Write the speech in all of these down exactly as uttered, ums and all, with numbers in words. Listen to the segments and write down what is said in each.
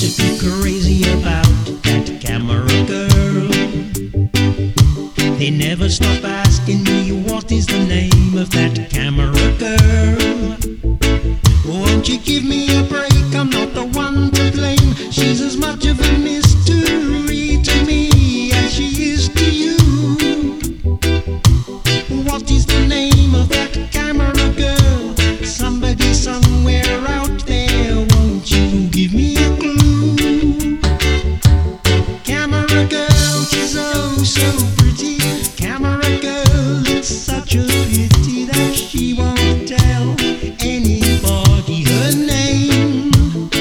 be crazy about that camera girl. They never stop asking me what is the name of that camera girl. Won't you give me a break? I'm not the one to blame. She's as much of a mystery to me as she is to you. What is the name of that camera girl? Somebody somewhere out there, won't you give me a clue? Camera girl, she's oh so pretty. Camera girl, it's such a pity that she won't tell anybody her name.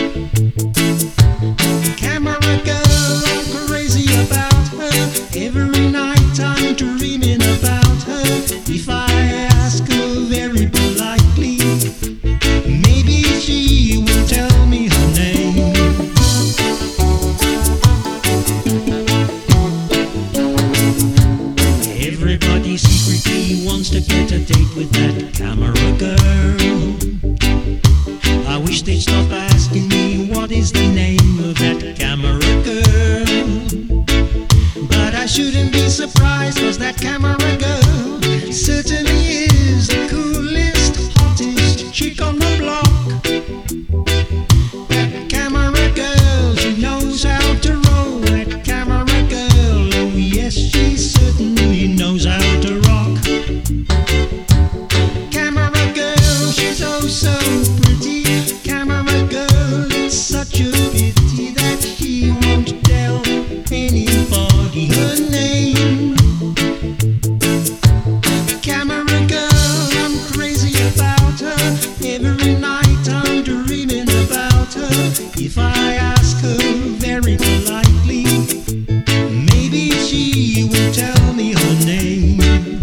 Camera girl, I'm crazy about her. Every night I'm dreaming about her. If I ask her very politely, maybe she will tell me her name. Everybody secretly wants to get a date with that camera girl. I wish they'd stop asking me what is the name of that camera girl. But I shouldn't be surprised, cause that camera girl certainly is the coolest, hottest chick on the block. That camera girl, she knows how to roll. That camera girl, oh yes, she certainly knows how to rock. Camera girl, she's oh so pretty. Camera girl, it's such a pity that she won't tell anybody her name. Camera girl, I'm crazy about her. Every night I'm dreaming about her. If I ask her very politely, maybe she will tell me her name.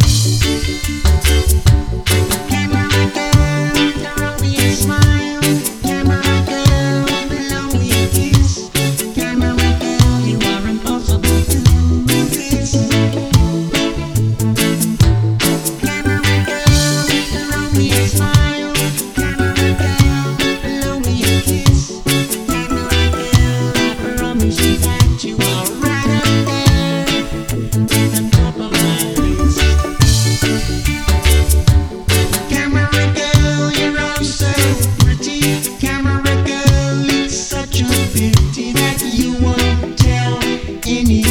Camera girl, throw me a smile. Camera girl, blow me a kiss. Camera girl, you are impossible to resist. Camera girl, throw me a smile. Camera girl, blow me a kiss. Camera girl, I promise you that you are right up there at the top of my list. Camera girl, you're oh so pretty. Camera girl, it's such a pity that you won't tell any